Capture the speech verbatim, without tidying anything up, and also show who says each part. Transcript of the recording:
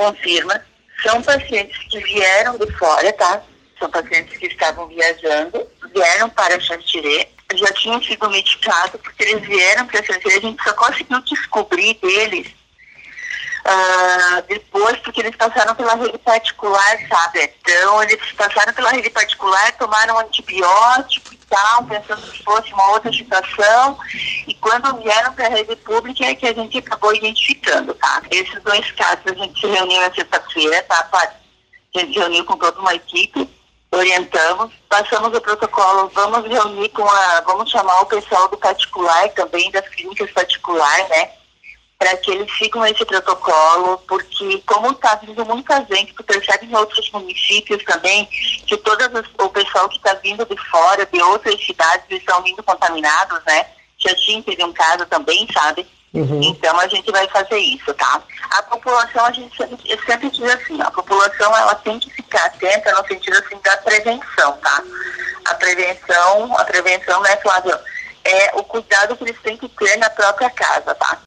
Speaker 1: confirma. São pacientes que vieram de fora, tá? São pacientes que estavam viajando, vieram para Xanxerê, já tinham sido medicados, porque eles vieram para Xanxerê, a gente só conseguiu descobrir deles Uh, depois, porque eles passaram pela rede particular, sabe? Então, eles passaram pela rede particular, tomaram antibiótico e tal, pensando que fosse uma outra situação, e quando vieram para a rede pública é que a gente acabou identificando, tá? Esses dois casos a gente se reuniu na sexta-feira, tá? A gente se reuniu com toda uma equipe, orientamos, passamos o protocolo, vamos reunir com a, vamos chamar o pessoal do particular também, das clínicas particulares, né? Para que eles sigam esse protocolo, porque como está vindo muita gente, tu percebe em outros municípios também, que todo o pessoal que está vindo de fora, de outras cidades, estão vindo contaminados, né? Xaxim teve um caso também, sabe? Uhum. Então a gente vai fazer isso, tá? A população, a gente sempre, eu sempre diz assim, a população ela tem que ficar atenta no sentido assim da prevenção, tá? A prevenção, a prevenção, né, Flávio? É o cuidado que eles têm que ter na própria casa, tá?